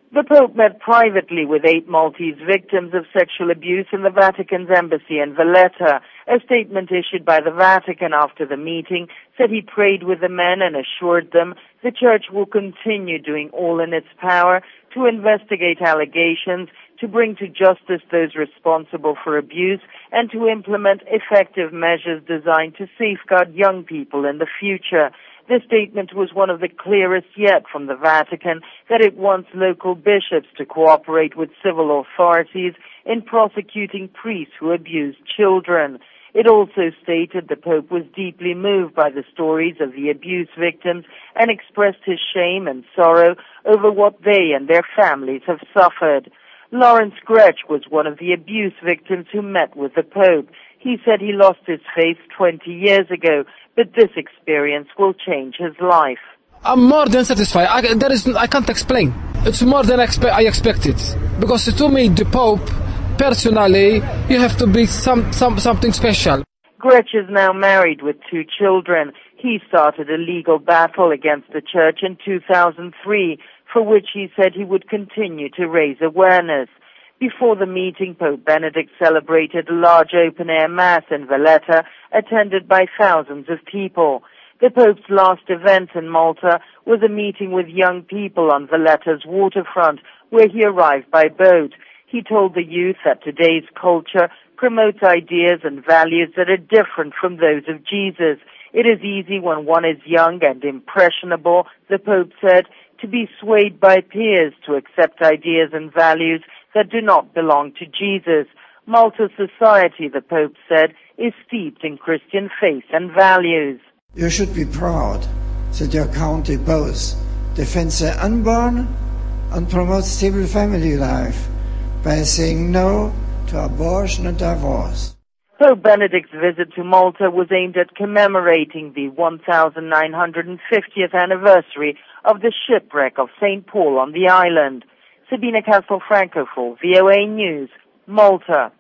The Pope met privately with 8 Maltese victims of sexual abuse in the Vatican's embassy in Valletta. A statement issued by the Vatican after the meeting said he prayed with the men and assured them the Church will continue doing all in its power to investigate allegations, to bring to justice those responsible for abuse, and to implement effective measures designed to safeguard young people in the future. This statement was one of the clearest yet from the Vatican that it wants local bishops to cooperate with civil authorities in prosecuting priests who abuse children. It also stated the Pope was deeply moved by the stories of the abuse victims and expressed his shame and sorrow over what they and their families have suffered. Lawrence Gretsch was one of the abuse victims who met with the Pope. He said he lost his faith 20 years ago, but this experience will change his life. I'm more than satisfied. I can't explain. It's more than I expected. Because to me, the Pope, personally, you have to be something special. Gretsch is now married with 2 children. He started a legal battle against the Church in 2003, for which he said he would continue to raise awareness. Before the meeting, Pope Benedict celebrated a large open-air mass in Valletta, attended by thousands of people. The Pope's last event in Malta was a meeting with young people on Valletta's waterfront, where he arrived by boat. He told the youth that today's culture promotes ideas and values that are different from those of Jesus. It is easy when one is young and impressionable, the Pope said, to be swayed by peers to accept ideas and values that do not belong to Jesus. Malta's society, the Pope said, is steeped in Christian faith and values. You should be proud that your country both defends the unborn and promotes stable family life by saying no to abortion and divorce. Pope Benedict's visit to Malta was aimed at commemorating the 1950th anniversary of the shipwreck of St. Paul on the island. Sabina Castelfranco for VOA News, Malta.